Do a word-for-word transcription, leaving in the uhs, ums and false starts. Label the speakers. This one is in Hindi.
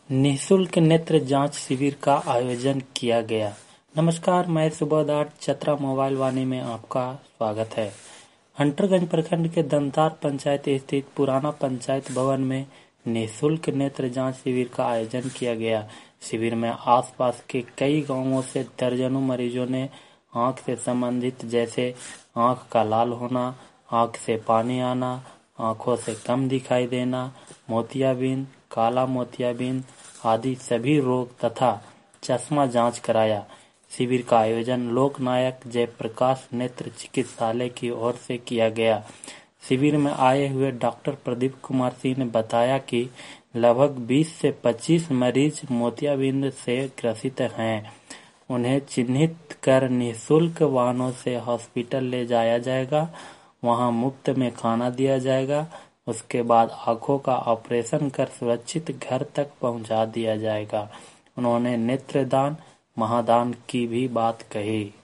Speaker 1: निःशुल्क नेत्र जांच शिविर का आयोजन किया गया। नमस्कार, मैं सुबोधार चतरा मोबाइल वाणी में आपका स्वागत है। हंटरगंज प्रखंड के दंतार पंचायत स्थित पुराना पंचायत भवन में निःशुल्क नेत्र जांच शिविर का आयोजन किया गया। शिविर में आसपास के कई गांवों से दर्जनों मरीजों ने आंख से संबंधित जैसे आंख का लाल होना, आंख से पानी आना, आंखों से कम दिखाई देना, मोतियाबिंद, काला मोतियाबिंद आदि सभी रोग तथा चश्मा जांच कराया। शिविर का आयोजन लोकनायक जयप्रकाश नेत्र चिकित्सालय की ओर से किया गया। शिविर में आए हुए डॉक्टर प्रदीप कुमार सिंह ने बताया कि लगभग बीस से पच्चीस मरीज मोतियाबिंद से ग्रसित हैं। उन्हें चिन्हित कर निःशुल्क वाहनों से हॉस्पिटल ले जाया जाएगा। वहां मुफ्त में खाना दिया जाएगा। उसके बाद आंखों का ऑपरेशन कर सुरक्षित घर तक पहुंचा दिया जाएगा। उन्होंने नेत्रदान महादान की भी बात कही।